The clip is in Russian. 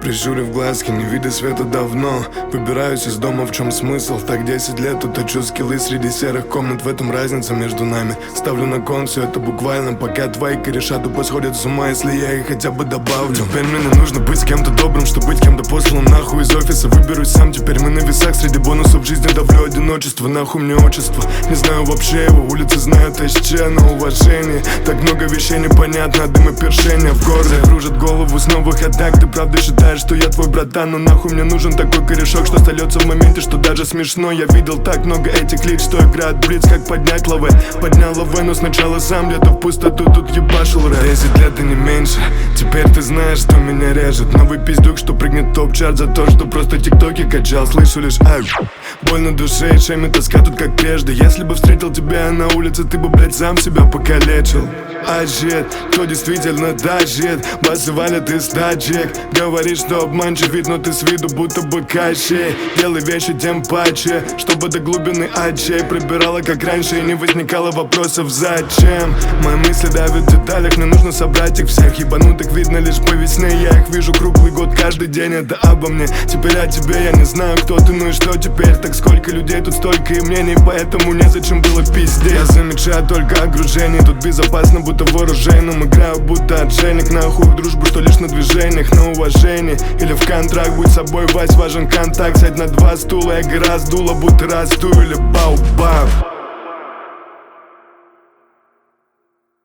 Прищурив глазки, не видя света давно. Выбираюсь из дома, в чем смысл? Так 10 лет уточу скиллы среди серых комнат. В этом разница между нами. Ставлю на кон все это буквально, пока твои кореша тупо сходят с ума, если я их хотя бы добавлю. Теперь мне не нужно быть с кем-то добрым, чтобы быть кем-то посланным нахуй из офиса. Выберусь сам, теперь мы на весах. Среди бонусов жизни давлю одиночество. Нахуй мне отчество. Не знаю вообще его, улицы знают СЧ на уважение. Так много вещей непонятно, дым и першение в горле кружит голову с новых атак. Ты правда считаешь, что я твой братан? Но нахуй мне нужен такой корешок, что остается в моменте, что даже смешно. Я видел так много этих лиц, что играют блиц, как поднять лавы. Поднял лавы, но сначала сам где-то в пустоту тут ебашил рэп. 10 лет и не меньше, теперь ты знаешь, что меня режет. Новый пиздюк, что прыгнет в топ-чарт за то, что просто тиктоки качал. Слышу лишь ай, боль на душе и шейми, тоска тут как прежде. Если бы встретил тебя на улице, ты бы, блядь, сам себя покалечил. А shit, кто действительно тащит? Басы валят из тачек. Говоришь, что обманчив вид, но ты с виду будто бы кащей. Делай вещи тем паче, чтобы до глубины очей пробирала как раньше и не возникало вопросов зачем. Мои мысли давят в деталях, мне нужно собрать их всех. Ебанутых видно лишь по весне, я их вижу круглый год, каждый день это обо мне. Теперь о тебе я не знаю, кто ты, ну и что теперь? Так сколько людей, тут столько и мнений, поэтому незачем было пиздеть. Я замечаю только окружение, тут безопасно, будто вооруженным. Играю будто отшельник, нахуй в дружбу, что лишь на движениях, на уважение или в контракт. Будь собой, Вась, важен контакт. Сядь на 2 стула, я гора сдула, будто расту или бау-бау.